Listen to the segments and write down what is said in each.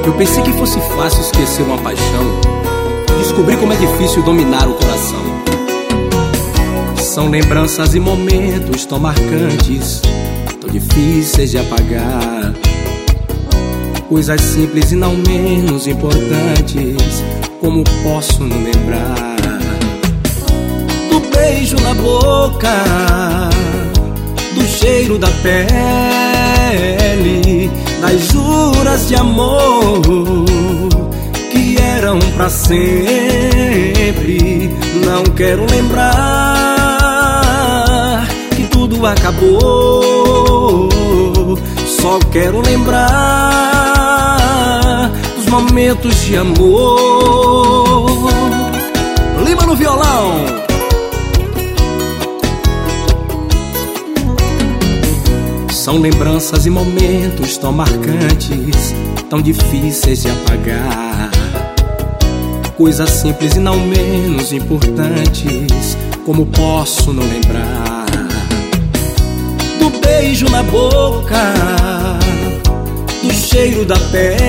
Eu pensei que fosse fácil esquecer uma paixão. Descobri como é difícil dominar o coração. São lembranças e momentos tão marcantes, tão difíceis de apagar. Coisas simples e não menos importantes, como posso não lembrar? Do beijo na boca, do cheiro da pele, das juras de amor que eram pra sempre. Não quero lembrar que tudo acabou, só quero lembrar dos momentos de amor. Lima no violão. São lembranças e momentos tão marcantes, tão difíceis de apagar. Coisas simples e não menos importantes, como posso não lembrar? Do beijo na boca, do cheiro da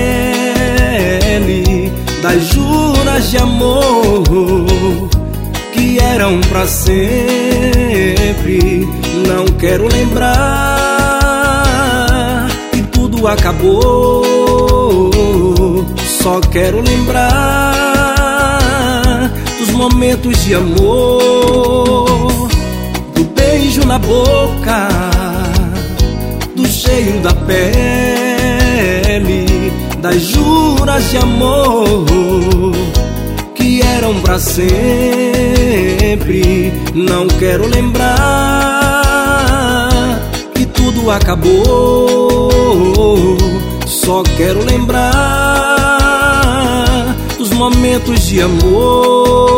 pele, das juras de amor que eram pra sempre. Não quero lembrar que tudo acabou, só quero lembrar dos momentos de amor. Do beijo na boca, do cheiro da pele, das juras de amor que eram pra sempre. Não quero lembrar que tudo acabou, só quero lembrar dos momentos de amor.